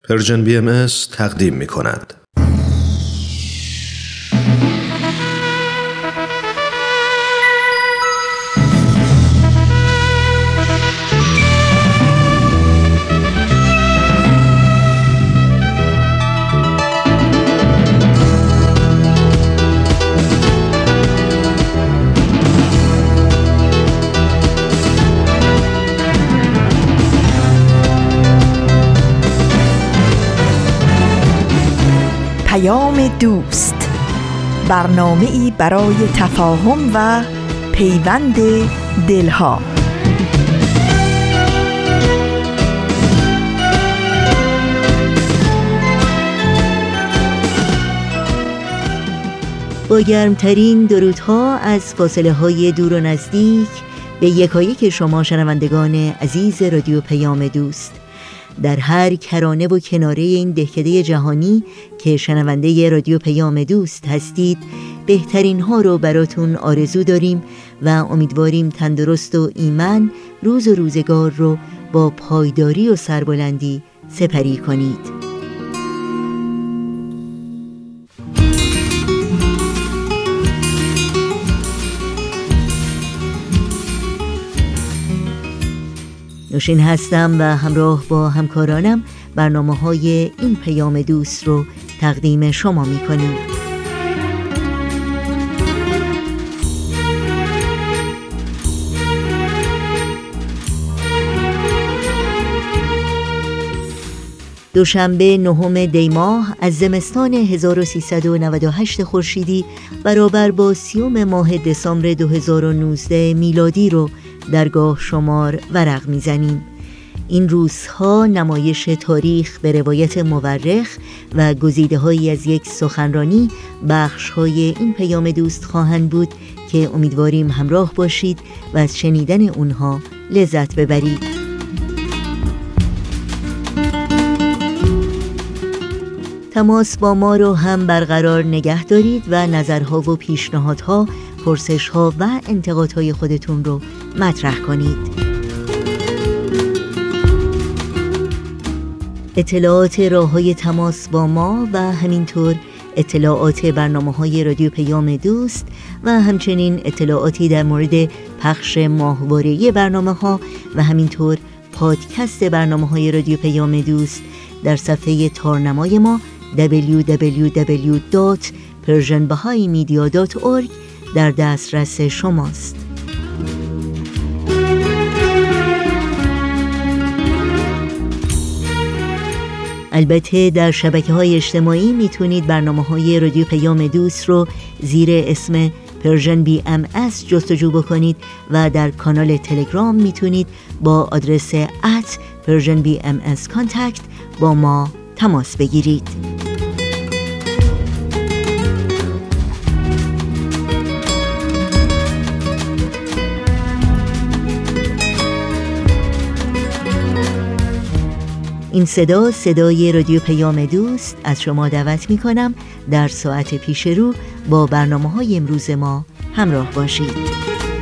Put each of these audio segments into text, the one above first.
پرژن BMS تقدیم می کند. دوست، برنامه‌ای برای تفاهم و پیوند دلها. با گرمترین درودها از فاصله های دور و نزدیک به یکایک شما شنوندگان عزیز رادیو پیام دوست در هر کرانه و کناره این دهکده جهانی که شنونده رادیو پیام دوست هستید، بهترین ها رو براتون آرزو داریم و امیدواریم تندرست و ایمن روز و روزگار رو با پایداری و سربلندی سپری کنید. نوشین هستم و همراه با همکارانم برنامه‌های این پیام دوست رو تقدیم شما می‌کنیم. دوشنبه 9 دی ماه از زمستان 1398 خورشیدی برابر با 30 ماه دسامبر 2019 میلادی رو درگاه شمار ورق میزنیم. این روزها نمایش تاریخ به روایت مورخ و گزیده‌هایی از یک سخنرانی بخش‌های این پیام دوست خواهند بود که امیدواریم همراه باشید و از شنیدن اونها لذت ببرید. تماس با ما رو هم برقرار نگه دارید و نظرها و پیشنهادها، پرسش‌ها و انتقادهای خودتون رو مطرح کنید. اطلاعات راه‌های تماس با ما و همینطور اطلاعات برنامه‌های رادیو پیام دوست و همچنین اطلاعاتی در مورد پخش ماهواره‌ای برنامه‌ها و همینطور پادکست برنامه‌های رادیو پیام دوست در صفحه تارنمای ما www.persianbahaimedia.org در دسترس شماست. البته در شبکه‌های اجتماعی میتونید برنامه‌های رادیو پیام دوست رو زیر اسم پرژن BMS جستجو بکنید و در کانال تلگرام میتونید با آدرس @PersianBMSContact با ما تماس بگیرید. این صدای رادیو پیام دوست از شما دعوت می کنم در ساعت پیش رو با برنامه‌های امروز ما همراه باشید.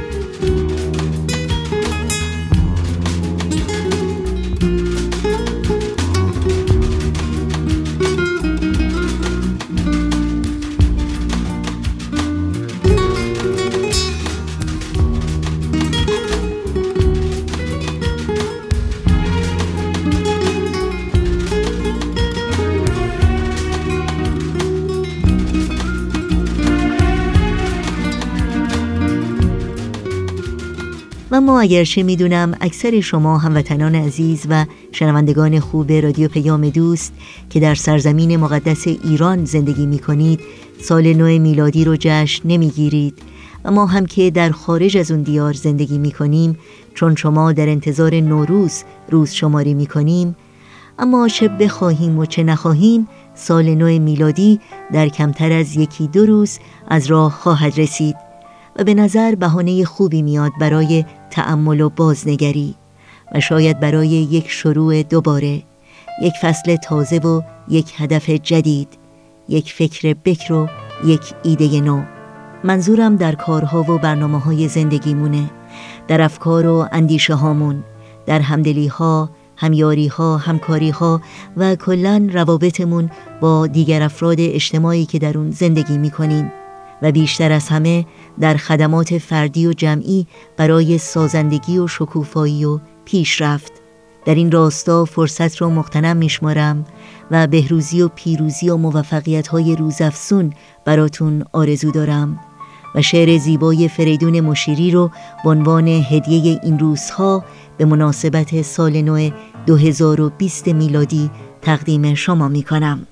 اما اگرچه میدونم اکثر شما هموطنان عزیز و شنوندگان خوب رادیو پیام دوست که در سرزمین مقدس ایران زندگی میکنید سال نو میلادی رو جشن نمیگیرید، اما هم که در خارج از اون دیار زندگی میکنیم چون شما در انتظار نوروز روز شماری میکنیم، اما چه بخواهیم و چه نخواهیم سال نو میلادی در کمتر از 1-2 روز از راه خواهد رسید و به نظر بهانه خوبی میاد برای تأمل و بازنگری و شاید برای یک شروع دوباره، یک فصل تازه و یک هدف جدید، یک فکر بکر و یک ایده نو. منظورم در کارها و برنامه‌های زندگیمونه، در افکار و اندیشه هامون، در همدلی‌ها، همیاری ها، همکاری ها و کلاً روابطمون با دیگر افراد اجتماعی که در اون زندگی می کنیم و بیشتر از همه در خدمات فردی و جمعی برای سازندگی و شکوفایی و پیشرفت. در این راستا فرصت رو مغتنم میشمارم و بهروزی و پیروزی و موفقیت‌های روزافزون براتون آرزو دارم و شعر زیبای فریدون مشیری رو به عنوان هدیه این روزها به مناسبت سال نو 2020 میلادی تقدیم شما میکنم.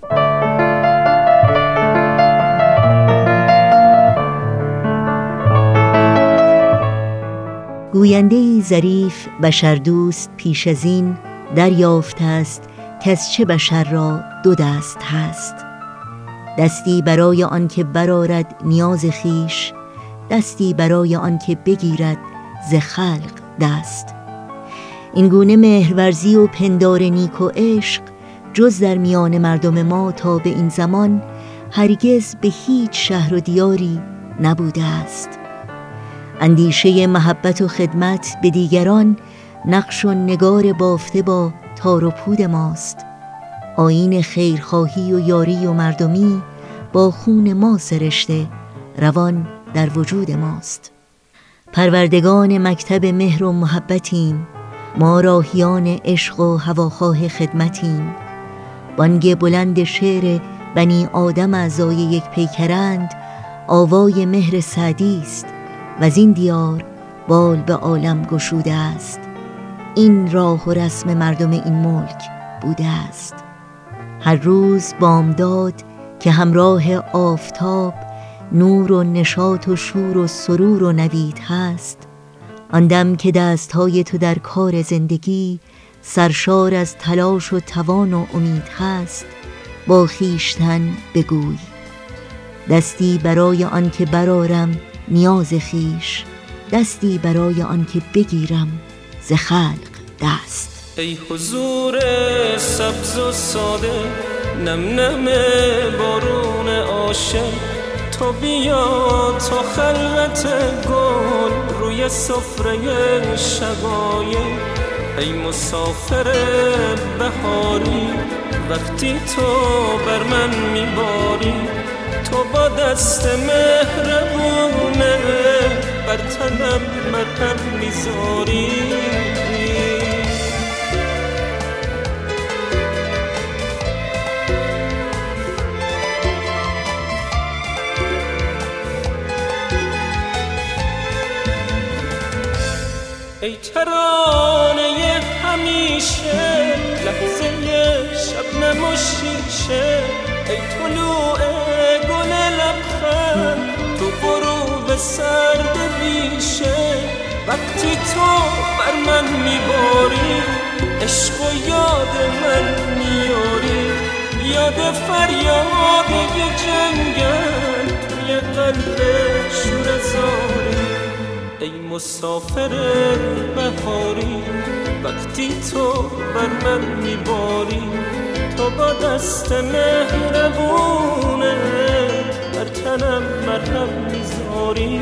گوینده‌ای ظریف بشردوست پیش از این دریافته است که از چه بشر را دو دست هست، دستی برای آن که برآرد نیاز خیش، دستی برای آن که بگیرد ز خلق دست. این گونه مهرورزی و پندار نیک و عشق جز در میان مردم ما تا به این زمان هرگز به هیچ شهر و دیاری نبوده است. اندیشه محبت و خدمت به دیگران نقش و نگار بافته با تار و پود ماست. آیین خیرخواهی و یاری و مردمی با خون ما سرشته روان در وجود ماست. پروردگان مکتب مهر و محبتیم، ما راهیان عشق و هواخواه خدمتیم. بانگ بلند شعر بنی آدم اعضای یک پیکرند، آوای مهر سعدی است و از این دیار بال به عالم گشوده است. این راه و رسم مردم این ملک بوده است. هر روز بامداد که همراه آفتاب نور و نشاط و شور و سرور و نوید هست، آن دم که دستهای تو در کار زندگی سرشار از تلاش و توان و امید هست، با خویشتن بگوی دستی برای آن که برآرم نیاز خویش، دستی برای آن که بگیرم ز خلق دست. ای حضور سبز و ساده، نم نم بارون عاشق، تو بیا تا خلوت گل روی سفره شقایق. ای مسافر بهاری، وقتی تو بر من میباری، تو با دست مهربونه بر تنم مرهم میذاری. ای ترانه همیشه، لحظه شبنم و شیشه، ای طلوع گل لبخند، تو غروب سرد بیشه. وقتی تو بر من میباری، عشق و یاد من میاری، یاد فریاد یه جنگل توی قلب شور زاری. ای مسافر بهاری، وقتی تو بر من میباری، تو با دست مهربونه بر تنم مرهم میذاری.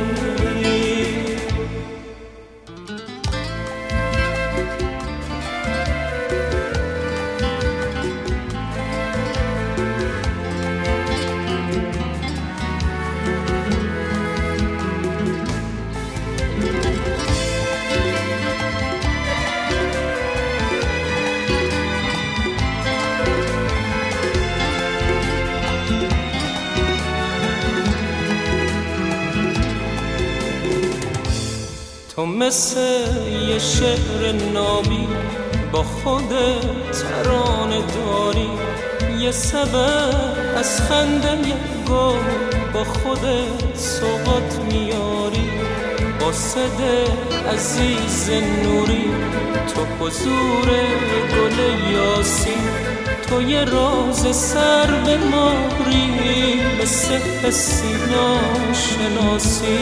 تو مثل یه شعر نابی با خود ترانه داری، یه سبب از خنده گل با خودت سوغات میاری. با صد عزیز نوری، تو حضور گل یاسی، تو یه راز سر به ماری، مثل حسی ناشناسی.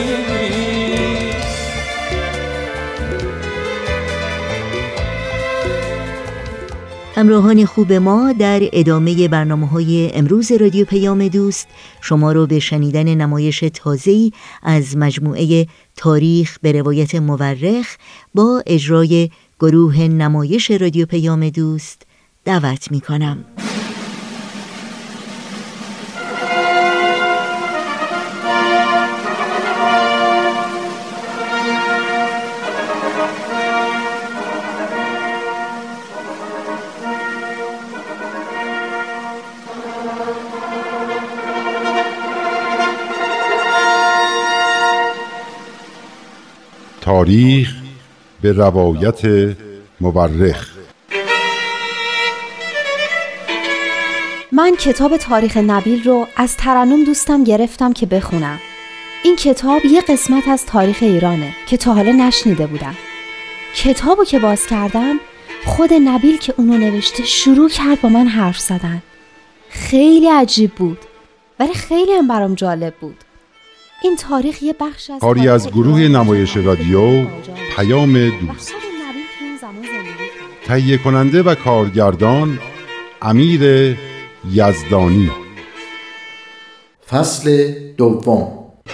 همراهان خوب ما، در ادامه برنامه‌های امروز رادیو پیام دوست شما رو به شنیدن نمایش تازه‌ای از مجموعه تاریخ به روایت مورخ با اجرای گروه نمایش رادیو پیام دوست دعوت می کنم. تاریخ به روایت مورخ. من کتاب تاریخ نبیل رو از ترنم دوستم گرفتم که بخونم. این کتاب یه قسمت از تاریخ ایرانه که تا حالا نشنیده بودم. کتابو که باز کردم، خود نبیل که اونو نوشته شروع کرد با من حرف زدن. خیلی عجیب بود، ولی خیلی هم برام جالب بود. این تاریخ یه بخش از کاری از گروه نمایش رادیو پیام دوست، تهیه کننده و کارگردان امیر یزدانی. فصل دوم.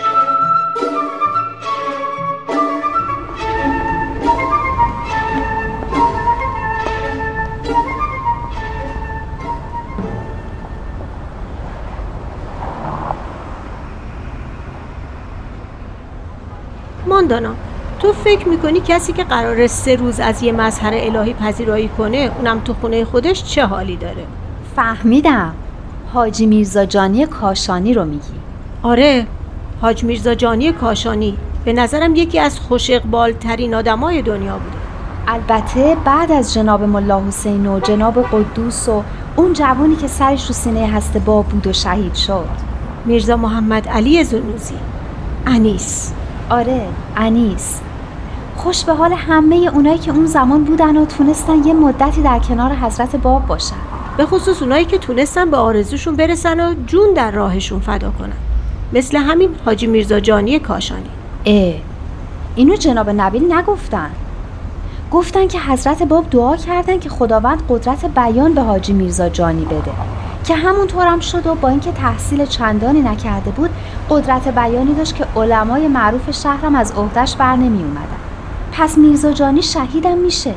ماندانا، تو فکر میکنی کسی که قراره 3 روز از یه مظهر الهی پذیرایی کنه، اونم تو خونه خودش، چه حالی داره؟ فهمیدم. حاجی میرزا جانی کاشانی رو میگی؟ آره، حاج میرزا جانی کاشانی به نظرم یکی از خوش اقبال‌ترین آدمای دنیا بوده. البته بعد از جناب ملا حسین و جناب قدوس و اون جوانی که سرش رو سینه هست باب بود و شهید شد، میرزا محمد علی زنوزی، انیس. آره، انیس. خوش به حال همه اونایی که اون زمان بودن و تونستن یه مدتی در کنار حضرت باب باشن، به خصوص اونایی که تونستن به آرزوشون برسن و جون در راهشون فدا کنن، مثل همین حاجی میرزا جانی کاشانی. اینو جناب نبیل نگفتن. گفتن که حضرت باب دعا کردن که خداوند قدرت بیان به حاجی میرزا جانی بده، که همونطور هم شد و با اینکه تحصیل چندانی نکرده بود، قدرت بیانی داشت که علمای معروف شهرم از عهده‌اش بر نمی اومدن. پس میرزا جانی شهیدم میشه.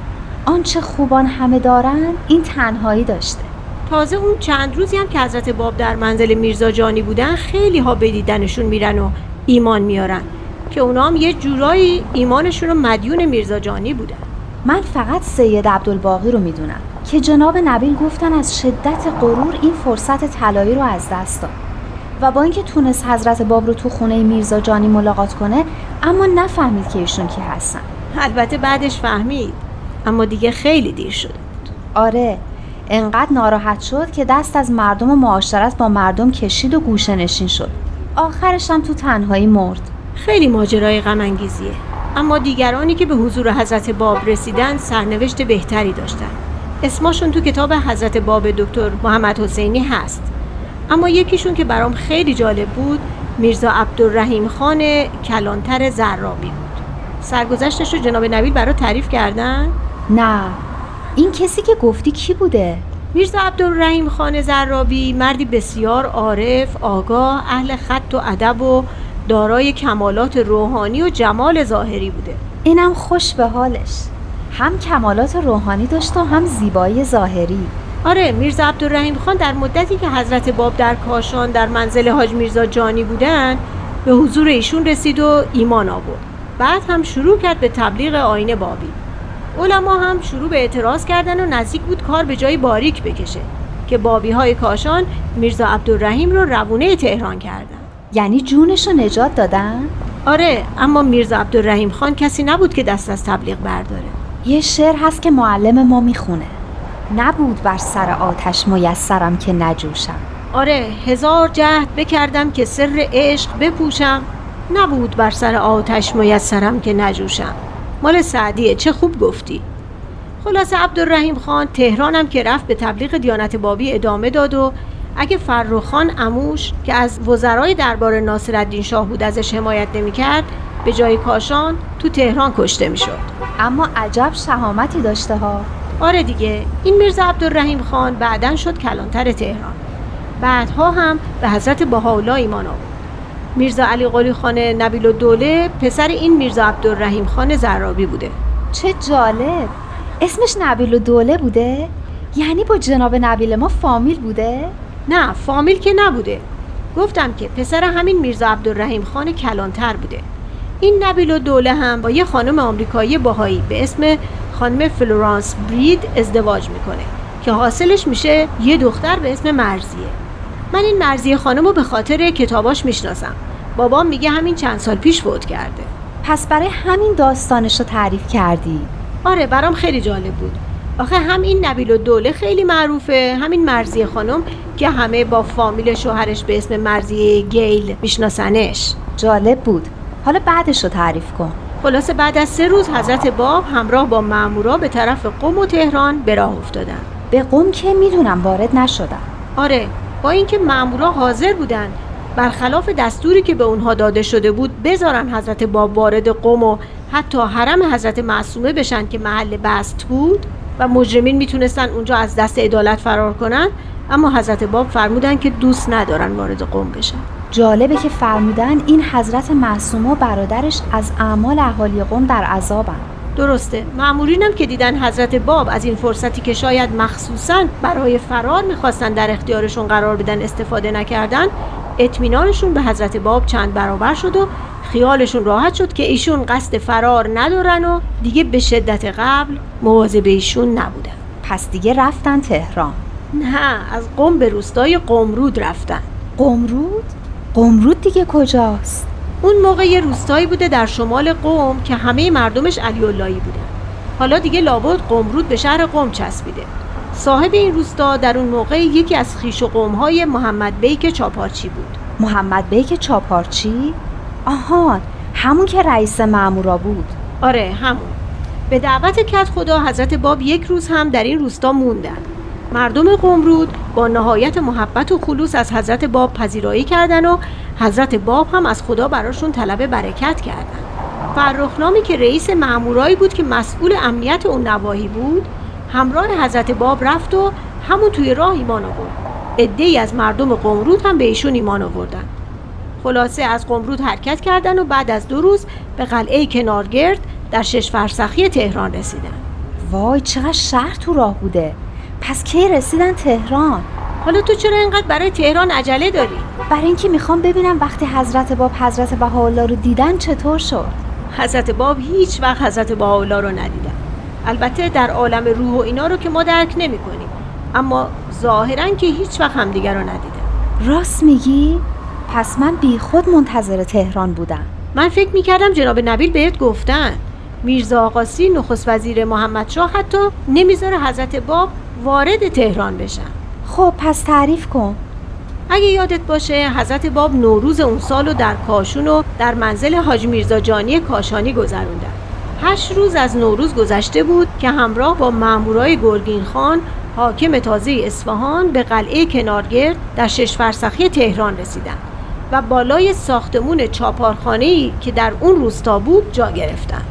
آنچه خوبان همه دارن، این تنهایی داشته. تازه اون چند روزی هم که حضرت باب در منزل میرزا جانی بودن، خیلی ها به دیدنشون میرن و ایمان میارن که اونا هم یه جورایی ایمانشون رو مدیون میرزا جانی بودن. من فقط سید عبدالباقی رو میدونم که جناب نبیل گفتن از شدت غرور این فرصت طلایی رو از دست داد و با اینکه تونست حضرت باب رو تو خونه میرزا جانی ملاقات کنه، اما نفهمید که ایشون کی هستن. البته بعدش فهمید، اما دیگه خیلی دیر شده بود. آره، انقدر ناراحت شد که دست از مردم و معاشرت با مردم کشید و گوشه نشین شد. آخرش هم تو تنهایی مرد. خیلی ماجرای غم انگیزیه، اما دیگرانی که به حضور حضرت باب رسیدن سرنوشت بهتری داشتن. اسمشون تو کتاب حضرت باب دکتر محمد حسینی هست، اما یکیشون که برام خیلی جالب بود، میرزا عبدالرحیم خان کلانتر زرابی بود. سرگذشتش رو جناب نبیل برات تعریف کردن؟ نه، این کسی که گفتی کی بوده؟ میرزا عبدالرحیم خان زرابی مردی بسیار عارف، آگاه، اهل خط و ادب و دارای کمالات روحانی و جمال ظاهری بوده. اینم خوش به حالش، هم کمالات روحانی داشت و هم زیبایی ظاهری. آره، میرزا عبدالرحیم خان در مدتی که حضرت باب در کاشان در منزل حاج میرزا جانی بودن، به حضور ایشون رسید و ایمان آورد. بعد هم شروع کرد به تبلیغ آیین بابی. علما هم شروع به اعتراض کردن و نزدیک بود کار به جای باریک بکشه که بابی های کاشان میرزا عبدالرحیم رو روونه تهران کردن. یعنی جونش رو نجات دادن؟ آره، اما میرزا عبدالرحیم خان کسی نبود که دست از تبلیغ برداره. یه شعر هست که معلم ما میخونه: نبود بر سر آتش میسرم که نجوشم. آره، 1000 جهد بکردم که سر عشق بپوشم، نبود بر سر آتش میسرم که نجوشم. مال سعدیه، چه خوب گفتی. خلاصه عبدالرحیم خان تهرانم که رفت به تبلیغ دیانت بابی ادامه داد و اگه فرخ خان عموش که از وزرای دربار ناصرالدین شاه بود ازش حمایت نمی‌کرد، به جای کاشان تو تهران کشته می‌شد. اما عجب شهامتی داشته ها. آره دیگه، این میرزا عبدالرحیم خان بعدن شد کلانتر تهران. بعدها هم به حضرت بهاءالله ایمان آورد. میرزا علی قلی خان نبیل الدوله پسر این میرزا عبدالرحیم خان زرابی بوده. چه جالب. اسمش نبیل الدوله بوده؟ یعنی با جناب نبیل ما فامیل بوده؟ نه، فامیل که نبوده. گفتم که پسر همین میرزا عبدالرحیم خان کلانتر بوده. این نبیل الدوله هم با یه خانم آمریکایی باهایی به اسم خانم فلورانس برید ازدواج میکنه که حاصلش میشه یه دختر به اسم مرضیه. من این مرضیه خانم رو به خاطر کتاباش میشناسم. بابام میگه همین چند سال پیش فوت کرده. پس برای همین داستانش رو تعریف کردی؟ آره، برام خیلی جالب بود. آخه هم این نبیل الدوله خیلی معروفه، همین مرضیه خانم که همه با فامیل شوهرش به اسم مرضیه گیل میشناسنش. جالب بود. حالا بعدش رو تعریف کن. خلاصه بعد از 3 روز حضرت باب همراه با مامورا به طرف قم و تهران به راه افتادن. به قم که میدونم وارد نشدن. آره، با اینکه مامورا حاضر بودن برخلاف دستوری که به اونها داده شده بود بذارن حضرت باب وارد قم و حتی حرم حضرت معصومه بشن که محل بست بود و مجرمین میتونستن اونجا از دست عدالت فرار کنن، اما حضرت باب فرمودن که دوست ندارن وارد قم بشن. جالبه که فرمودن این حضرت معصومه و برادرش از اعمال اهالی قم در عذابن. درسته. مامورینم که دیدن حضرت باب از این فرصتی که شاید مخصوصاً برای فرار میخواستن در اختیارشون قرار بدن استفاده نکردن، اطمینانشون به حضرت باب چند برابر شد و خیالشون راحت شد که ایشون قصد فرار ندارن و دیگه به شدت قبل مواظب ایشون نبودن. پس دیگه رفتن تهران؟ نه، از قم به روستای قمرود رفتن. قمرود؟ قمرود دیگه کجاست؟ اون موقع یه روستایی بوده در شمال قم که همه مردمش علی اللهی بودن. حالا دیگه لابد قمرود به شهر قم چسبیده. صاحب این روستا در اون موقع یکی از خویش و قوم‌های محمد بیک چاپارچی بود. محمد بیک چاپارچی؟ آهان، همون که رئیس مامورا بود. آره، همون. به دعوت کدخدا حضرت باب 1 روز هم در این روستا موندن. مردم قمرود با نهایت محبت و خلوص از حضرت باب پذیرایی کردن و حضرت باب هم از خدا براشون طلب برکت کردن. فرخنامی که رئیس مامورایی بود که مسئول امنیت اون نواحی بود، همراه حضرت باب رفت و همون توی راه ایمان آورد. عده‌ای از مردم قمرود هم به ایشون ایمان آوردن. خلاصه از قمرود حرکت کردن و بعد از 2 روز به قلعه کنارگرد در 6 فرسخی تهران رسیدن. وای، چقدر شهر تو راه بوده. پس کی رسیدن تهران؟ حالا تو چرا اینقدر برای تهران عجله داری؟ برای اینکه میخوام ببینم وقتی حضرت باب حضرت بهاءالله رو دیدن چطور شد. حضرت باب هیچ وقت حضرت بهاءالله رو ندیدن. البته در عالم روح و اینا رو که ما درک نمی کنیم، اما ظاهراً که هیچ وقت همدیگر رو ندیدن. راست میگی؟ پس من بی خود منتظر تهران بودم. من فکر میکردم جناب نبیل بهت گفتن. میرزا آقاسی نخست وزیر محمدشاه حتی نمیذاره حضرت باب وارد تهران بشن. خب پس تعریف کن. اگه یادت باشه حضرت باب نوروز اون سالو در کاشون و در منزل حاج میرزا جانی کاشانی گذروندن. 8 روز از نوروز گذشته بود که همراه با مامورای گرگین خان حاکم تازه اصفهان به قلعه کنارگرد در 6 فرسخی تهران رسیدن و بالای ساختمون چاپارخانه‌ای که در اون روستا بود جا گرفتن.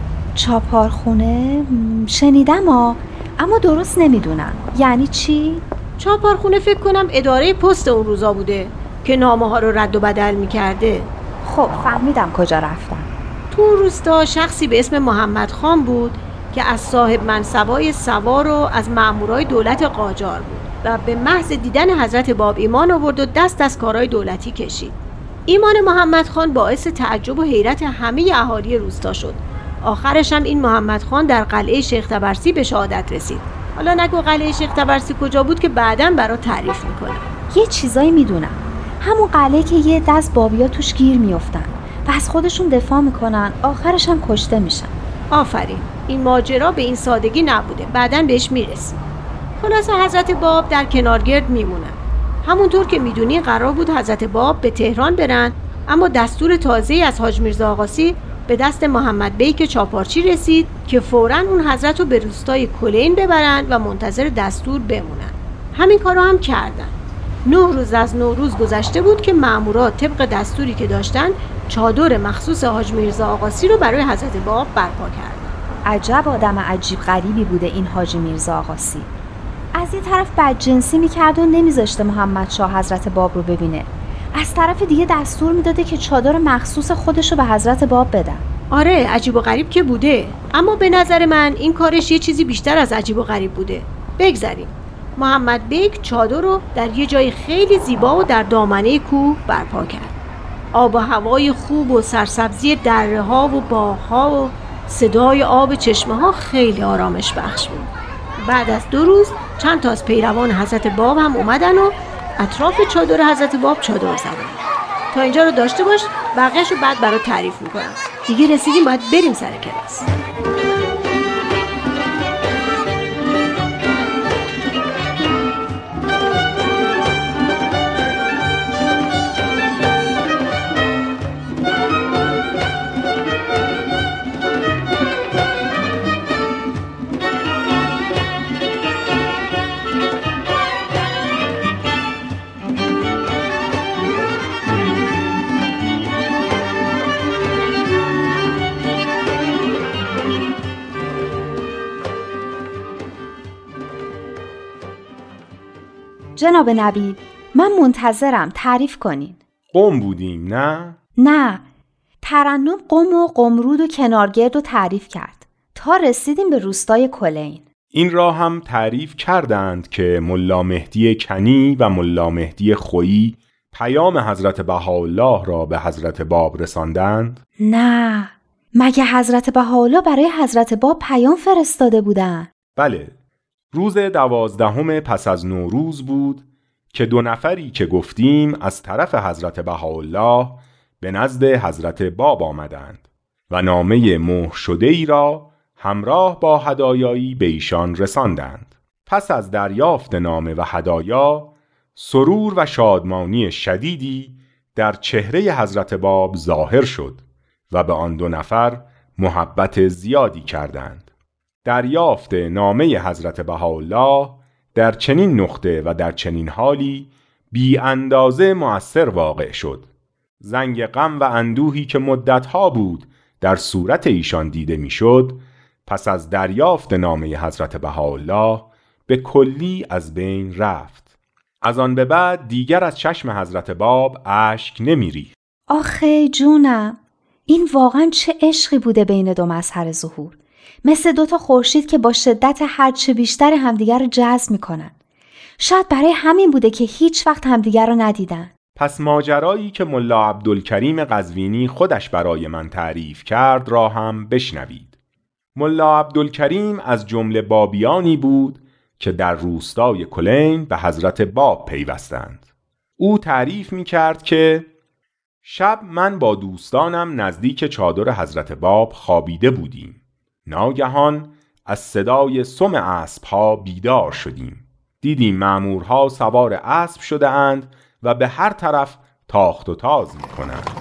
چاپارخونه؟ شنیدم اما درست نمیدونم یعنی چی؟ چاپارخونه فکر کنم اداره پست اون روزا بوده که نامه ها رو رد و بدل میکرده. خب فهمیدم کجا رفتم. تو اون روستا شخصی به اسم محمد خان بود که از صاحب منصبای سوار و از مامورای دولت قاجار بود و به محض دیدن حضرت باب ایمان آورد و دست از کارهای دولتی کشید. ایمان محمد خان باعث تعجب و حیرت همه اهالی روستا شد. آخرش هم این محمد خان در قلعه شیخ طبرسی به شهادت رسید. حالا نگو قلعه شیخ طبرسی کجا بود که بعداً برات تعریف میکنم. یه چیزایی میدونم. همون قلعه که یه دست بابیا توش گیر میافتن و از خودشون دفاع میکنن، آخرش هم کشته میشن. آفرین. این ماجرا به این سادگی نبوده، بعداً بهش میرسیم. خلاصه حضرت باب در کنارگرد میمونن. همونطور که میدونی قرار بود حضرت باب به تهران برن، اما دستور تازه‌ای از حاج میرزا آقاسی به دست محمد بیک چاپارچی رسید که فوراً اون حضرت رو به روستای کلین ببرن و منتظر دستور بمونن. همین کارو هم کردن. 9 روز از نوروز گذشته بود که مامورات طبق دستوری که داشتن چادر مخصوص حاج میرزا آقاسی رو برای حضرت باب برپا کردن. عجب آدم عجیب غریبی بوده این حاج میرزا آقاسی. از یه طرف بدجنسی میکرد و نمیذاشته محمد شاه حضرت باب رو ببینه، از طرف دیگه دستور میداده که چادر مخصوص خودش رو به حضرت باب بدن. آره عجیب و غریب که بوده، اما به نظر من این کارش یه چیزی بیشتر از عجیب و غریب بوده. بگذاریم. محمد بیگ چادر رو در یه جای خیلی زیبا و در دامنه کوه برپا کرد. آب و هوای خوب و سرسبزی دره ها و باغ ها و صدای آب چشمه ها خیلی آرامش بخش بود. بعد از 2 روز چند تا از پیروان حضرت باب هم اومدن و اطراف چادر حضرت باب چادر زدن. تا اینجا رو داشته باش، بقیه‌شو بعد برات تعریف میکنم. دیگه رسیدیم، باید بریم سر کلاس. جناب نبیل، من منتظرم، تعریف کنین. قم بودیم نه؟ نه، ترنم قم و قمرود و کنارگرد رو تعریف کرد تا رسیدیم به روستای کلین. این را هم تعریف کردند که ملا مهدی کنی و ملا مهدی خویی پیام حضرت بهاءالله را به حضرت باب رساندند؟ نه، مگه حضرت بهاءالله برای حضرت باب پیام فرستاده بودن؟ بله، روز 12 پس از نوروز بود که 2 نفری که گفتیم از طرف حضرت بهاءالله به نزد حضرت باب آمدند و نامه مهر شده ای را همراه با هدایایی به ایشان رساندند. پس از دریافت نامه و هدایا، سرور و شادمانی شدیدی در چهره حضرت باب ظاهر شد و به آن 2 نفر محبت زیادی کردند. دریافت نامه حضرت بهاءالله در چنین نقطه و در چنین حالی بی اندازه مؤثر واقع شد. زنگ غم و اندوهی که مدتها بود در صورت ایشان دیده میشد، پس از دریافت نامه حضرت بهاءالله به کلی از بین رفت. از آن به بعد دیگر از چشم حضرت باب اشک نمی‌ریخت. آخه جونم، این واقعا چه عشقی بوده بین 2 مظهر ظهور، مثل 2 تا خورشید که با شدت هرچه بیشتر همدیگر رو جذب میکنن. شاید برای همین بوده که هیچ وقت همدیگر رو ندیدن. پس ماجرایی که ملا عبدالکریم قزوینی خودش برای من تعریف کرد را هم بشنوید. ملا عبدالکریم از جمله بابیانی بود که در روستای کلین به حضرت باب پیوستند. او تعریف می کرد که شب من با دوستانم نزدیک چادر حضرت باب خوابیده بودیم. ناگهان از صدای سم اسب‌ها بیدار شدیم. دیدیم مأمورها سوار اسب شده اند و به هر طرف تاخت و تاز می کنند.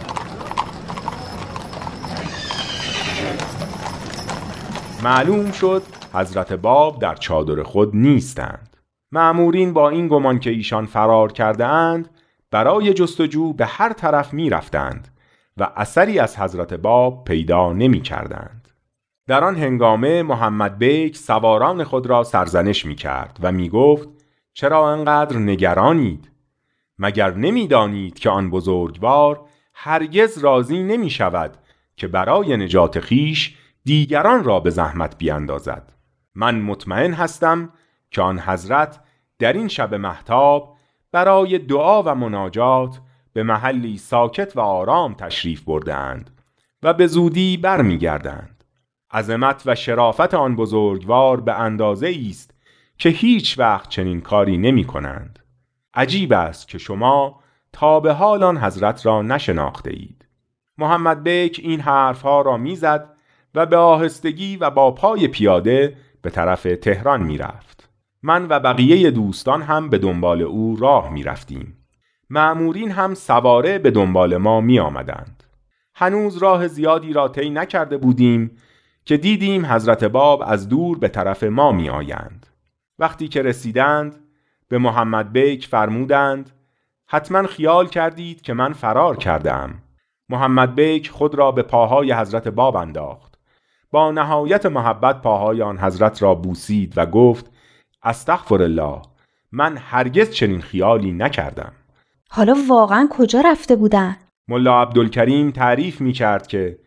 معلوم شد حضرت باب در چادر خود نیستند. مأمورین با این گمان که ایشان فرار کرده اند برای جستجو به هر طرف می رفتند و اثری از حضرت باب پیدا نمی کردند. در آن هنگامه محمد بیگ سواران خود را سرزنش می کرد و می گفت چرا انقدر نگرانید؟ مگر نمی دانید که آن بزرگوار هرگز راضی نمی شود که برای نجات خیش دیگران را به زحمت بیاندازد. من مطمئن هستم که آن حضرت در این شب مهتاب برای دعا و مناجات به محلی ساکت و آرام تشریف بردند و به زودی برمی گردند. عظمت و شرافت آن بزرگوار به اندازه است که هیچ وقت چنین کاری نمی کنند. عجیب است که شما تا به حال آن حضرت را نشناخته اید. محمد بیگ این حرفها را می زد و به آهستگی و با پای پیاده به طرف تهران می رفت. من و بقیه دوستان هم به دنبال او راه می رفتیم. مأمورین هم سواره به دنبال ما می آمدند. هنوز راه زیادی را طی نکرده بودیم که دیدیم حضرت باب از دور به طرف ما می آیند. وقتی که رسیدند به محمد بیگ فرمودند حتما خیال کردید که من فرار کردم. محمد بیگ خود را به پاهای حضرت باب انداخت. با نهایت محبت پاهای آن حضرت را بوسید و گفت استغفرالله، من هرگز چنین خیالی نکردم. حالا واقعا کجا رفته بودن؟ ملا عبدالکریم تعریف می کرد که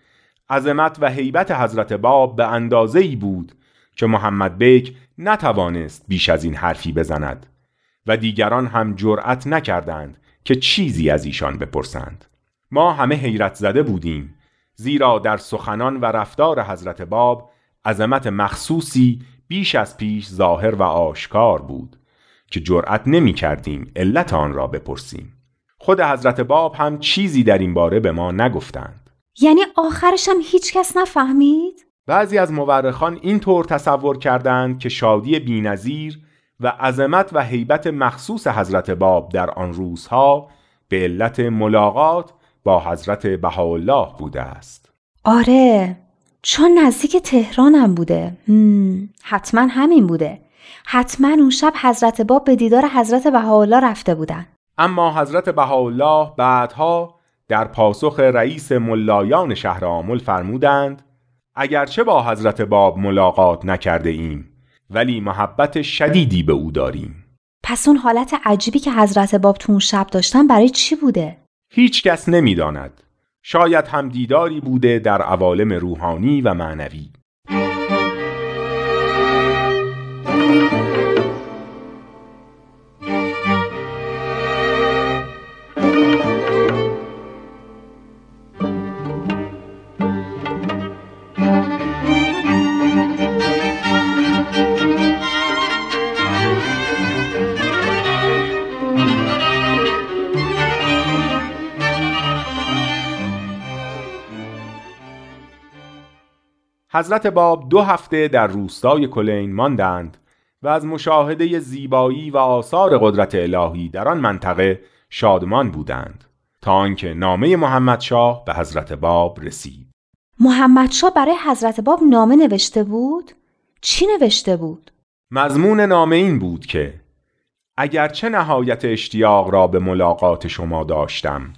عظمت و هیبت حضرت باب به اندازه‌ای بود که محمد بیک نتوانست بیش از این حرفی بزند و دیگران هم جرأت نکردند که چیزی از ایشان بپرسند. ما همه حیرت زده بودیم، زیرا در سخنان و رفتار حضرت باب عظمت مخصوصی بیش از پیش ظاهر و آشکار بود که جرأت نمی کردیم علت آن را بپرسیم. خود حضرت باب هم چیزی در این باره به ما نگفتند. یعنی آخرش هم هیچ کس نفهمید؟ بعضی از مورخان این طور تصور کردند که شادی بی‌نظیر و عظمت و هیبت مخصوص حضرت باب در آن روزها به علت ملاقات با حضرت بهاءالله بوده است. آره، چون نزدیک تهران هم بوده. حتما همین بوده. حتما اون شب حضرت باب به دیدار حضرت بهاءالله رفته بودن. اما حضرت بهاءالله بعدها در پاسخ رئیس ملایان شهر آمل فرمودند اگرچه با حضرت باب ملاقات نکرده ایم ولی محبت شدیدی به او داریم. پس اون حالت عجیبی که حضرت باب تو اون شب داشتن برای چی بوده؟ هیچ کس نمی‌داند. شاید هم دیداری بوده در عوالم روحانی و معنوی. حضرت باب 2 هفته در روستای کلین ماندند و از مشاهده زیبایی و آثار قدرت الهی در آن منطقه شادمان بودند تا آنکه نامه محمد شاه به حضرت باب رسید. محمد شاه برای حضرت باب نامه نوشته بود؟ چی نوشته بود؟ مضمون نامه این بود که اگرچه نهایت اشتیاق را به ملاقات شما داشتم،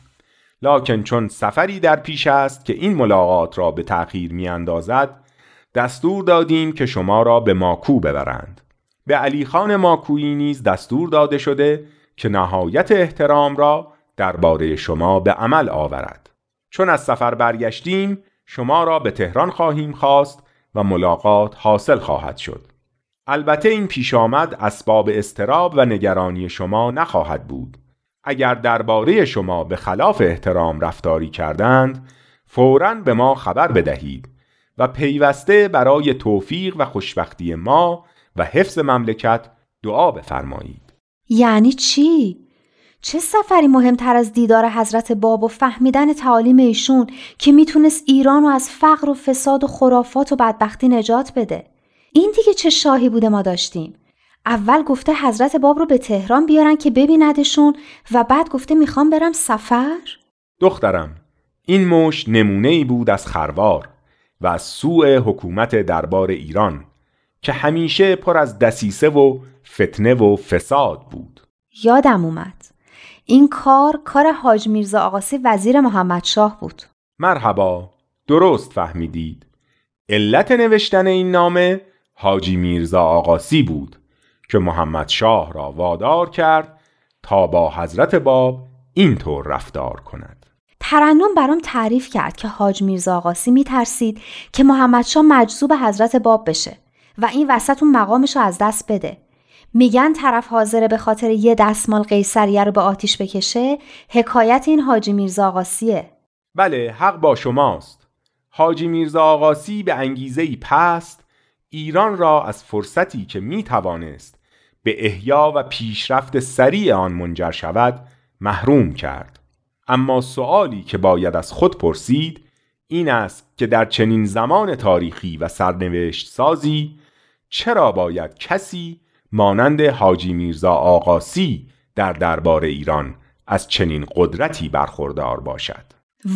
لکن چون سفری در پیش است که این ملاقات را به تأخیر می اندازد، دستور دادیم که شما را به ماکو ببرند. به علی خان ماکویی نیز دستور داده شده که نهایت احترام را درباره شما به عمل آورد. چون از سفر برگشتیم شما را به تهران خواهیم خواست و ملاقات حاصل خواهد شد. البته این پیش آمد اسباب اضطراب و نگرانی شما نخواهد بود. اگر درباره شما به خلاف احترام رفتاری کردند فوراً به ما خبر بدهید و پیوسته برای توفیق و خوشبختی ما و حفظ مملکت دعا بفرمایید. یعنی چی؟ چه سفری مهمتر از دیدار حضرت باب و فهمیدن تعالیم ایشون که میتونست ایران رو از فقر و فساد و خرافات و بدبختی نجات بده؟ این دیگه چه شاهی بوده ما داشتیم؟ اول گفته حضرت باب رو به تهران بیارن که ببیندشون و بعد گفته میخوام برم سفر؟ دخترم، این مشت نمونه‌ای بود از خروار و از سوء حکومت دربار ایران که همیشه پر از دسیسه و فتنه و فساد بود. یادم اومد. این کار حاج میرزا آقاسی وزیر محمد شاه بود. مرحبا، درست فهمیدید. علت نوشتن این نامه حاجی میرزا آقاسی بود که محمد شاه را وادار کرد تا با حضرت باب اینطور رفتار کند. ترنم برام تعریف کرد که حاج میرزا آقاسی میترسید که محمد شاه مجذوب حضرت باب بشه و این وسط اون مقامش رو از دست بده. میگن طرف حاضره به خاطر یه دستمال قیصریه رو به آتیش بکشه. حکایت این حاجی میرزا آقاسیه. بله، حق با شماست. حاجی میرزا آقاسی به انگیزه‌ای پست ایران را از فرصتی که میتوانست به احیا و پیشرفت سریع آن منجر شود محروم کرد. اما سؤالی که باید از خود پرسید این است که در چنین زمان تاریخی و سرنوشت سازی چرا باید کسی مانند حاجی میرزا آقاسی در دربار ایران از چنین قدرتی برخوردار باشد؟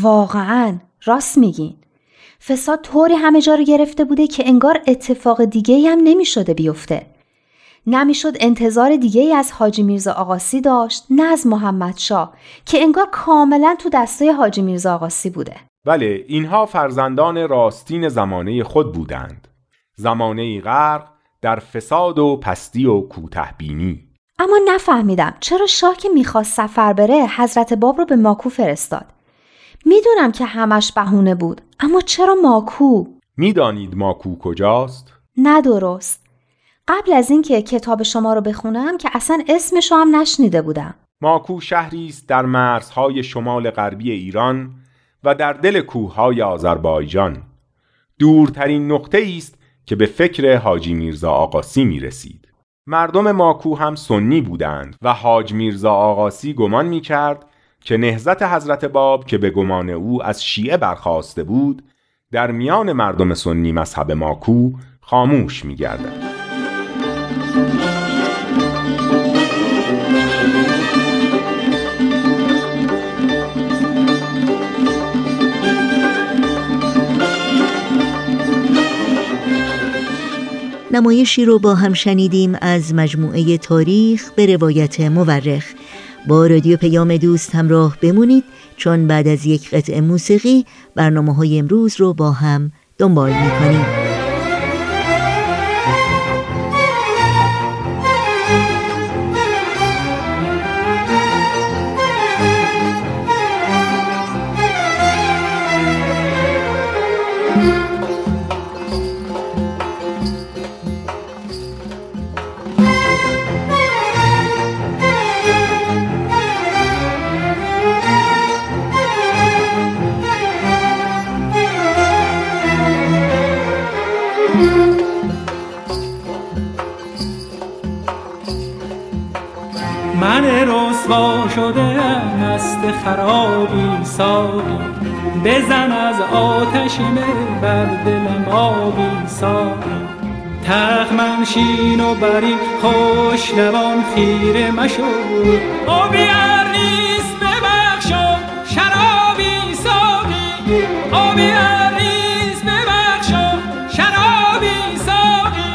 واقعاً راست میگین. فساد طوری همه جا رو گرفته بوده که انگار اتفاق دیگه‌ای هم نمی‌شده بیفته. نمیشد انتظار دیگه‌ای از حاجی میرزا آقاسی داشت، نه از محمد شاه که انگار کاملا تو دستای حاجی میرزا آقاسی بوده. بله، اینها فرزندان راستین زمانه خود بودند. زمانه‌ای غرق در فساد و پستی و کوتاه‌بینی. اما نفهمیدم چرا شاه که میخواست سفر بره حضرت باب رو به ماکو فرستاد. میدونم که همش بهونه بود، اما چرا ماکو؟ میدانید ماکو کجاست؟ نه درست. قبل از اینکه کتاب شما رو بخونم که اصلا اسمشو هم نشنیده بودم. ماکو شهری است در مرزهای شمال غربی ایران و در دل کوههای آذربایجان. دورترین نقطه است که به فکر حاجی میرزا آقاسی می رسید. مردم ماکو هم سنی بودند و حاج میرزا آقاسی گمان می کرد که نهضت حضرت باب که به گمان او از شیعه برخاسته بود در میان مردم سنی مذهب ماکو خاموش می گردد. نمایشی رو با هم شنیدیم از مجموعه تاریخ به روایت مورخ. با رادیو پیام دوست همراه بمونید، چون بعد از یک قطعه موسیقی برنامه‌های امروز رو با هم دنبال می‌کنیم. من رسوا شده مست خرابی ساقی، بزن از آتش من بر دلم آبی ساقی. تخمنشین و بری خوش لبان خیره مشو، آبی نیست ببخشو شرابی ساقی. آبی نیست ببخشو شرابی ساقی.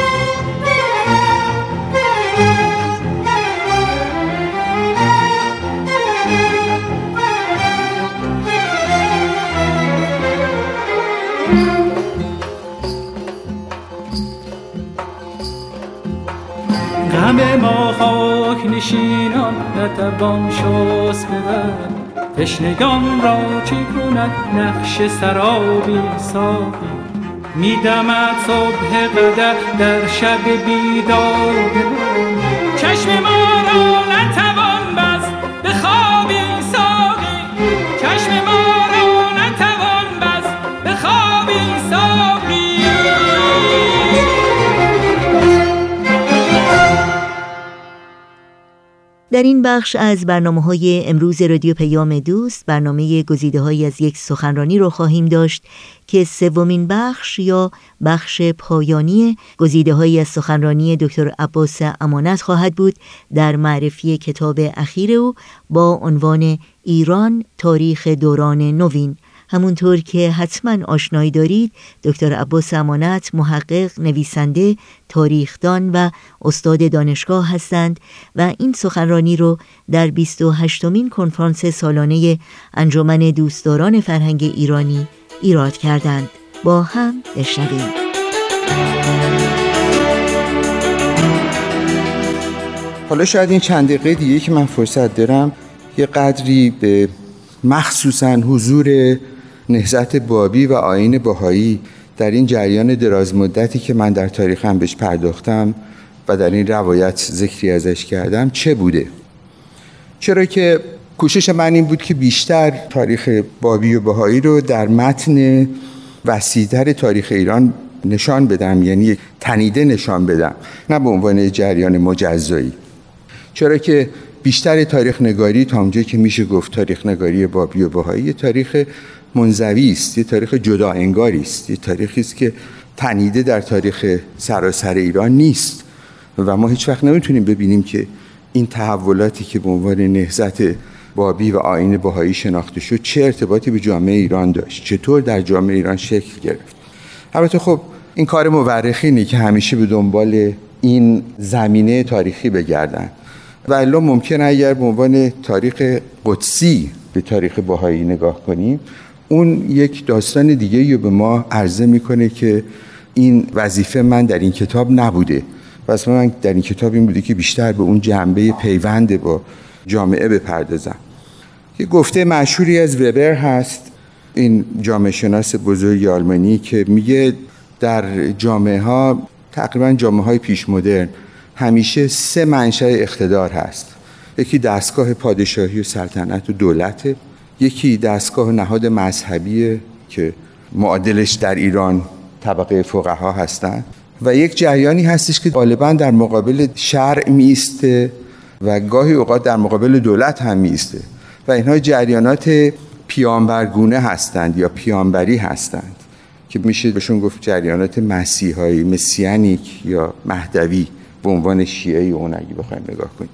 غم ما خاک نشینان نتوان شست ببر، تشنگان را چه کند نقش سرابی ساقی. میدمد صبح قدر در شب بیدار من، چشم ما را نتوان بست به خوابی ساقی. چشم ما را نتوان بست به خوابی ساقی. در این بخش از برنامه‌های امروز رادیو پیام دوست، برنامه گزیده‌هایی از یک سخنرانی رو خواهیم داشت که سومین بخش یا بخش پایانی گزیده‌هایی از سخنرانی دکتر عباس امانت خواهد بود در معرفی کتاب اخیر او با عنوان ایران تاریخ دوران نوین. همونطور که حتما آشنایی دارید، دکتر عباس امانت محقق، نویسنده، تاریخدان و استاد دانشگاه هستند و این سخنرانی رو در 28مین کنفرانس سالانه انجمن دوستداران فرهنگ ایرانی ایراد کردند. با هم بشنویم. حالا شاید این چند دقیقه دیگه که من فرصت دارم یه قدری به مخصوصاً حضور نهضت بابی و آیین بهایی در این جریان دراز مدتی که من در تاریخم بهش پرداختم و در این روایت ذکری ازش کردم چه بوده. چرا که کوشش من این بود که بیشتر تاریخ بابی و بهایی رو در متن وسیع‌تر تاریخ ایران نشان بدم، یعنی تنیده نشان بدم، نه به عنوان جریان مجزایی. چرا که بیشتر تاریخ نگاری تا اونجایی که میشه گفت تاریخ نگاری بابی و بهایی تاریخ منزوی است، یه تاریخ جدا انگاری است، یه تاریخی است که تنیده در تاریخ سراسر ایران نیست و ما هیچ وقت نمیتونیم ببینیم که این تحولاتی که به عنوان نهضت بابی و آیین بهایی شناخته شد چه ارتباطی به جامعه ایران داشت، چطور در جامعه ایران شکل گرفت. البته خب این کار مورخینه که همیشه به دنبال این زمینه تاریخی بگردن و الا ممکنه اگر به عنوان تاریخ قدسی به تاریخ بهایی نگاه کنیم، اون یک داستان دیگه‌ای رو به ما عرضه میکنه که این وظیفه من در این کتاب نبوده. واسه من در این کتاب این بوده که بیشتر به اون جنبه پیوند با جامعه بپردازم. یه گفته مشهوری از وبر هست، این جامعه شناس بزرگ آلمانی، که میگه در جامعه ها، تقریبا جامعه های پیش مدرن، همیشه 3 منشأ اقتدار هست. یکی دستگاه پادشاهی و سلطنت و دولته، یکی دستگاه نهاد مذهبیه که معادلش در ایران طبقه فقها هستن، و یک جریانی هستش که غالبا در مقابل شرع میسته و گاهی اوقات در مقابل دولت هم میسته و اینها جریانات پیامبرگونه هستند یا پیامبری هستند که میشه بهشون گفت جریانات مسیحایی، مسیانیک یا مهدوی به عنوان شیعه اون اگه بخوایم نگاه کنیم.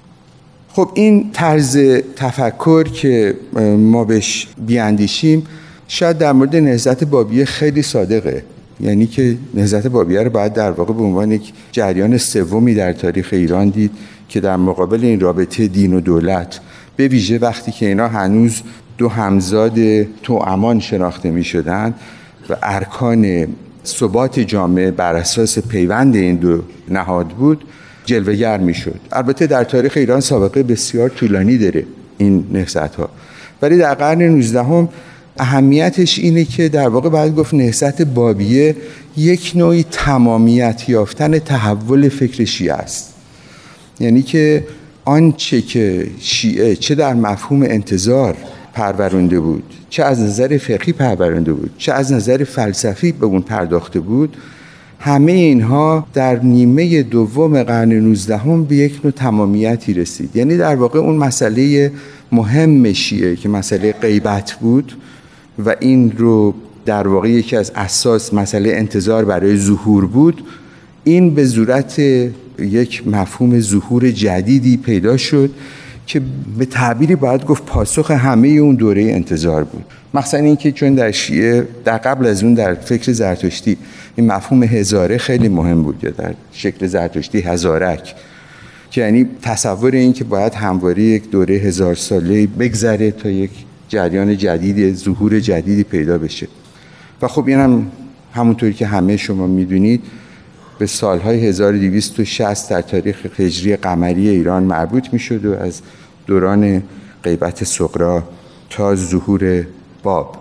خب این طرز تفکر که ما بهش بیاندیشیم شاید در مورد نهضت بابیه خیلی صادقه، یعنی که نهضت بابیه رو باید در واقع به عنوان یک جریان سومی در تاریخ ایران دید که در مقابل این رابطه دین و دولت، به ویژه وقتی که اینا هنوز 2 همزاد توامان شناخته می شدن و ارکان ثبات جامعه بر اساس پیوند این 2 نهاد بود، جلوه‌گر می شد. البته در تاریخ ایران سابقه بسیار طولانی داره این نهضت‌ها، ولی در قرن 19 اهمیتش اینه که در واقع باید گفت نهضت بابیه یک نوعی تمامیت یافتن تحول فکر شیعه است. یعنی که آنچه که شیعه چه در مفهوم انتظار پرورنده بود، چه از نظر فقهی پرورنده بود، چه از نظر فلسفی به اون پرداخته بود، همه اینها در نیمه دوم قرن 19 به یک نوع تمامیتی رسید. یعنی در واقع اون مسئله مهم شیعه که مسئله غیبت بود و این رو در واقع یکی از اساس مسئله انتظار برای ظهور بود، این به صورت یک مفهوم ظهور جدیدی پیدا شد که به تعبیری باید گفت پاسخ همه اون دوره انتظار بود. مثلا این که چون در شیعه در قبل از اون در فکر زرتشتی این مفهوم هزاره خیلی مهم بود، یا در شکل زرتشتی هزارک، که یعنی تصور این که باید همواره یک دوره 1000 ساله بگذره تا یک جریان جدید، ظهور جدیدی پیدا بشه. و خب این هم همونطوری که همه شما میدونید به سالهای 1260 در تاریخ هجری قمری ایران مربوط میشد و از دوران غیبت صغرا تا ظهور باب.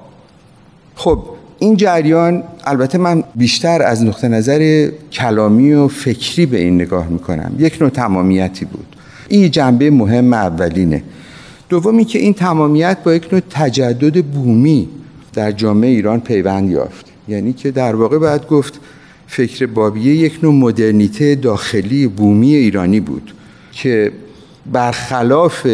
خب این جریان، البته من بیشتر از نقطه نظر کلامی و فکری به این نگاه میکنم، یک نوع تمامیتی بود. این جنبه مهم اولینه. دومی که این تمامیت با یک نوع تجدد بومی در جامعه ایران پیوند یافت. یعنی که در واقع باید گفت فکر بابیه یک نوع مدرنیته داخلی بومی ایرانی بود که برخلاف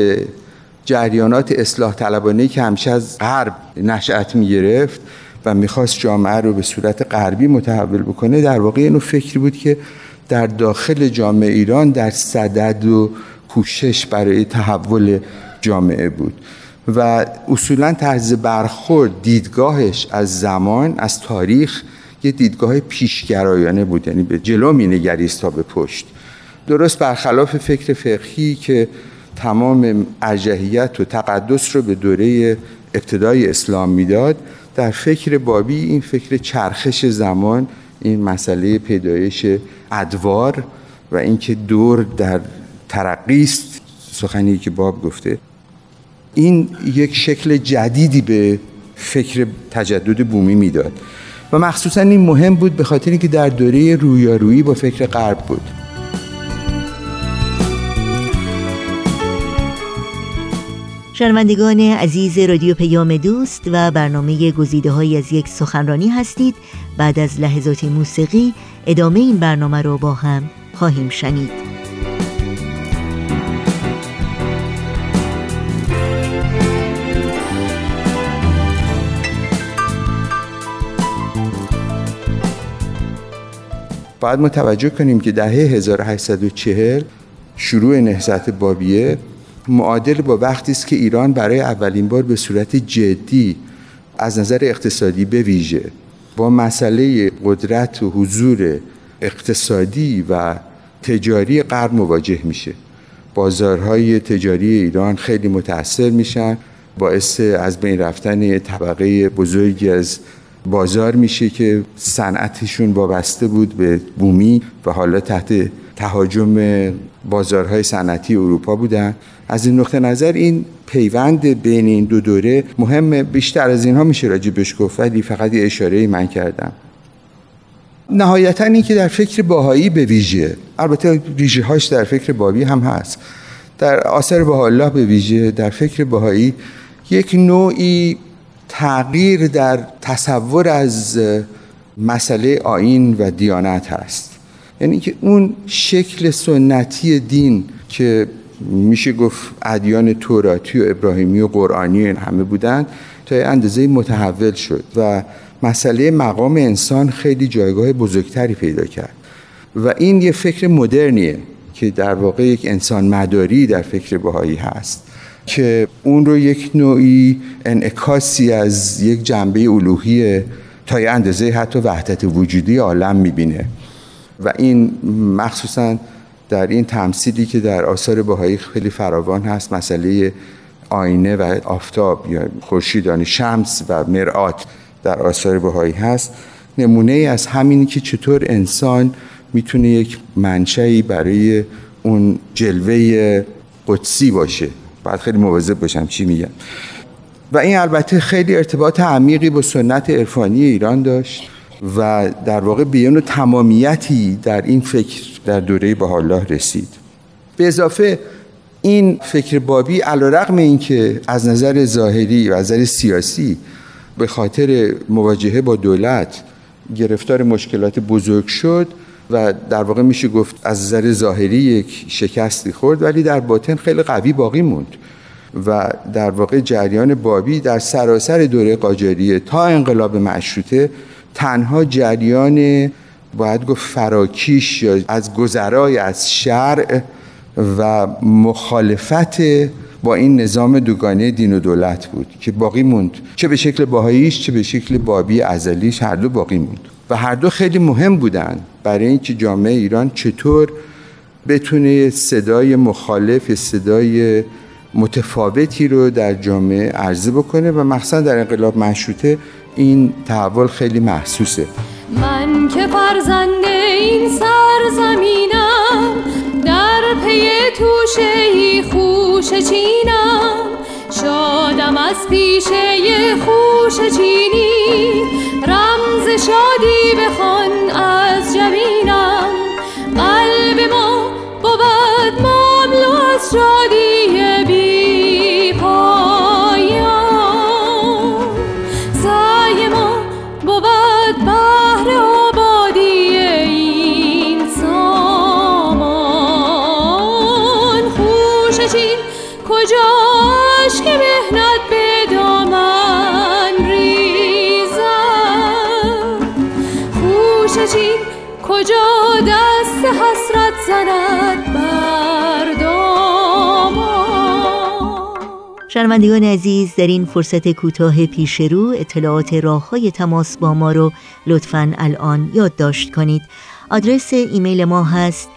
جریانات اصلاح طلبانه‌ای که همیشه از غرب نشأت می‌گرفت و می‌خواست جامعه رو به صورت غربی متحول بکنه، در واقع اینو فکری بود که در داخل جامعه ایران در صدد و کوشش برای تحول جامعه بود و اصولاً طرز برخورد، دیدگاهش از زمان، از تاریخ، یه دیدگاه پیشگرایانه بود، یعنی به جلو می‌نگریست تا به پشت. درست برخلاف فکر فقهی که تمام ارجحیت و تقدس رو به دوره ابتدای اسلام میداد، در فکر بابی این فکر چرخش زمان، این مسئله پیدایش ادوار و اینکه دور در ترقی است، سخنی که باب گفته، این یک شکل جدیدی به فکر تجدد بومی میداد و مخصوصا این مهم بود به خاطر اینکه در دوره رویارویی با فکر غرب بود. شنوندگان عزیز رادیو پیام دوست و برنامه گزیده‌هایی از یک سخنرانی هستید. بعد از لحظات موسیقی ادامه این برنامه رو با هم خواهیم شنید. باید ما توجه کنیم که دهه 1840 شروع نهضت بابیه معادل با وقتی است که ایران برای اولین بار به صورت جدی از نظر اقتصادی به ویژه با مسئله قدرت و حضور اقتصادی و تجاری غرب مواجه میشه. بازارهای تجاری ایران خیلی متأثر میشن، باعث از بین رفتن طبقه بزرگی از بازار میشه که صنعتشون وابسته بود به بومی و حالا تحت تهاجم بازارهای صنعتی اروپا بودن از این نقطه نظر این پیوند بین این دو دوره مهمه. بیشتر از اینها میشه راجبش گفت، ولی فقط یه اشاره‌ای من کردم. نهایتاً این که در فکر بهایی به ویژه، البته ریشه‌هاش در فکر بابی هم هست، در آثار بهاءالله به ویژه در فکر بهایی یک نوعی تغییر در تصور از مسئله آیین و دیانت هست. یعنی که اون شکل سنتی دین که میشه گفت ادیان توراتی و ابراهیمی و قرآنی همه بودند تا اندازه متحول شد و مسئله مقام انسان خیلی جایگاه بزرگتری پیدا کرد و این یه فکر مدرنیه که در واقع یک انسان مداری در فکر بهایی هست که اون رو یک نوعی انعکاسی از یک جنبه الوهی تا یه اندازه حتی وحدت وجودی عالم میبینه و این مخصوصاً در این تمثیلی که در آثار بهایی خیلی فراوان هست، مسئله آینه و آفتاب یا خورشید، یعنی شمس و مرآت در آثار بهایی هست، نمونه ای از همینی که چطور انسان میتونه یک منشأی برای اون جلوه قدسی باشه. باید خیلی مواظب باشم چی میگم. و این البته خیلی ارتباط عمیقی با سنت عرفانی ایران داشت و در واقع بیان تمامیتی در این فکر در دوره بهاءالله رسید. به اضافه این فکر بابی علیرغم این که از نظر ظاهری و از نظر سیاسی به خاطر مواجهه با دولت گرفتار مشکلات بزرگ شد و در واقع میشه گفت از نظر ظاهری یک شکستی خورد، ولی در باطن خیلی قوی باقی موند و در واقع جریان بابی در سراسر دوره قاجاریه تا انقلاب مشروطه تنها جریان باید گفت فراکیش یا از گذرای از شرع و مخالفت با این نظام دوگانه دین و دولت بود که باقی موند، چه به شکل بهاییش چه به شکل بابی ازلیش، هر دو باقی موند و هر دو خیلی مهم بودن برای اینکه جامعه ایران چطور بتونه صدای مخالف، صدای متفاوتی رو در جامعه عرضه بکنه و مخصوصا در انقلاب مشروطه این تحول خیلی محسوسه. من که فرزند این سرزمینم، در پی توشه‌ای خوش چینم، شادم از پیشه خوش چینی، رمز شادی بخوان از جبینم، قلب ما بود مملو از شادی بی پایان، سعی ما بود بهر آبادی این سامان، خوش چین کجاش که مهنت به دامن ریزد، خوش چین کجا دست حسرت زند بر دامان. شنوندگان عزیز، در این فرصت کوتاه پیش رو اطلاعات راه‌های تماس با ما رو لطفاً الان یادداشت کنید. آدرس ایمیل ما هست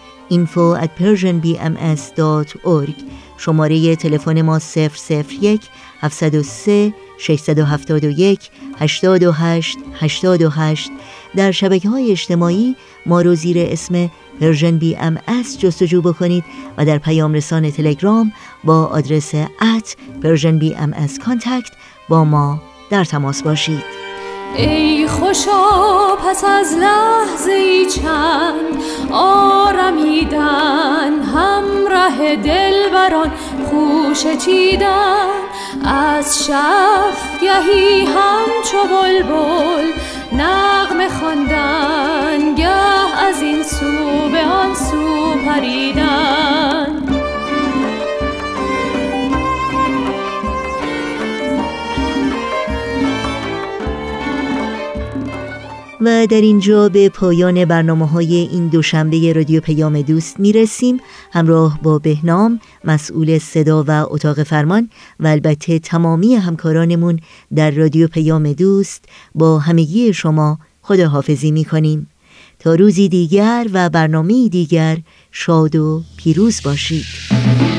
info@persianbms.org. شماره تلفن ما 001 703 671 88 88. در شبکه‌های اجتماعی ما رو زیر اسم پرژن BMS جستجو بکنید و در پیام رسان تلگرام با آدرس @PersianBMSContact با ما در تماس باشید. ای خوشا پس از لحظه‌ای چند آرمیدن، همراه دلبران خوش چیدن، از شفگهی همچو بلبل نغمه خواندن، گه از این سو به آن سو پریدن. و در اینجا به پایان برنامه‌های این دوشنبه رادیو پیام دوست میرسیم. همراه با بهنام مسئول صدا و اتاق فرمان و البته تمامی همکارانمون در رادیو پیام دوست با همگی شما خداحافظی میکنیم. تا روزی دیگر و برنامه‌ای دیگر شاد و پیروز باشید.